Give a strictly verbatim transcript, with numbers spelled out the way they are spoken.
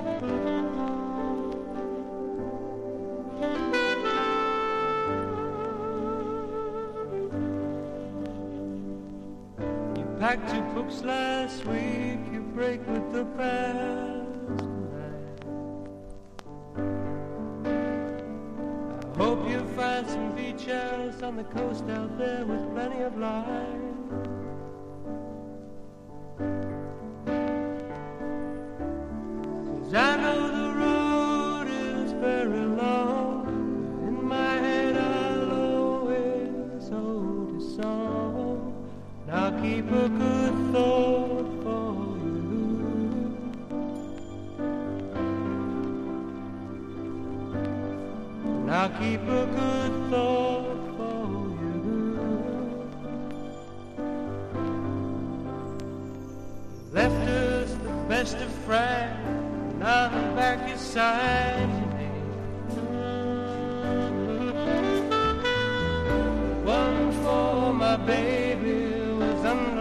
Packed your books last week, you break with the past tonight. I hope you find some beach house on the coast out there with plenty of light. 'Cause I know the road is very long, in my head I'll always hold a song. I'll keep a good thought for you. And I'll keep a good thought for you. Left us the best of friends, and I'm back beside you. One for my baby was under